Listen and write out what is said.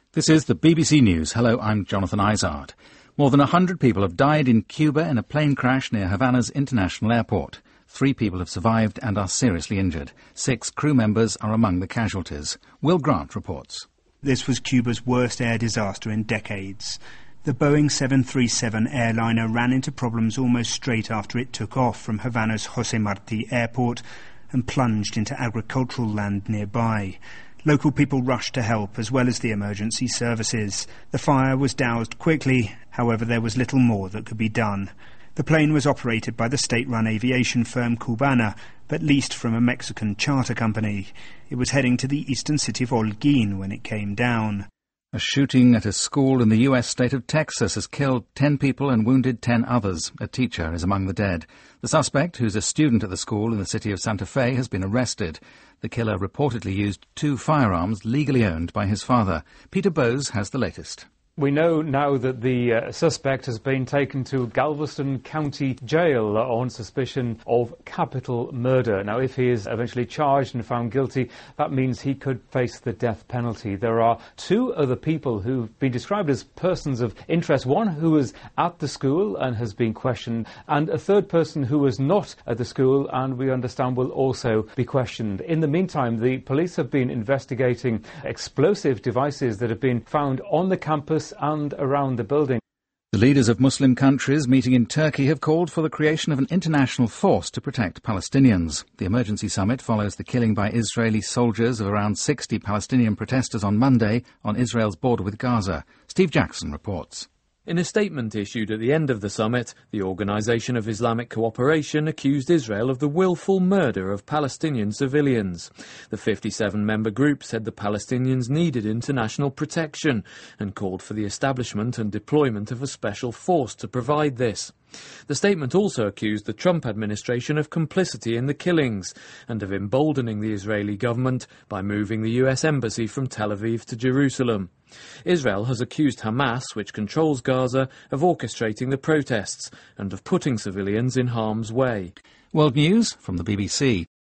This is the BBC News. Hello, I'm Jonathan Izard. More than 100 people have died in Cuba in a plane crash near Havana's international airport. 3 people have survived and are seriously injured. 6 crew members are among the casualties. Will Grant reports. This was Cuba's worst air disaster in decades. The Boeing 737 airliner ran into problems almost straight after it took off from Havana's José Martí airport and plunged into agricultural land nearby. Local people rushed to help, as well as the emergency services. The fire was doused quickly, however there was little more that could be done. The plane was operated by the state-run aviation firm Cubana, but leased from a Mexican charter company. It was heading to the eastern city of Holguín when it came down. A shooting at a school in the U.S. state of Texas has killed 10 people and wounded 10 others. A teacher is among the dead. The suspect, who's a student at the school in the city of Santa Fe, has been arrested. The killer reportedly used 2 firearms legally owned by his father. Peter Bowes has the latest. We know now that the suspect has been taken to Galveston County Jail on suspicion of capital murder. Now, if he is eventually charged and found guilty, that means he could face the death penalty. There are 2 other people who've been described as persons of interest. One who was at the school and has been questioned, and a third person who was not at the school and we understand will also be questioned. In the meantime, the police have been investigating explosive devices that have been found on the campus and around the building. The leaders of Muslim countries meeting in Turkey have called for the creation of an international force to protect Palestinians. The emergency summit follows the killing by Israeli soldiers of around 60 Palestinian protesters on Monday on Israel's border with Gaza. Steve Jackson reports. In a statement issued at the end of the summit, the Organisation of Islamic Cooperation accused Israel of the willful murder of Palestinian civilians. The 57-member group said the Palestinians needed international protection and called for the establishment and deployment of a special force to provide this. The statement also accused the Trump administration of complicity in the killings and of emboldening the Israeli government by moving the US embassy from Tel Aviv to Jerusalem. Israel has accused Hamas, which controls Gaza, of orchestrating the protests and of putting civilians in harm's way. World News from the BBC.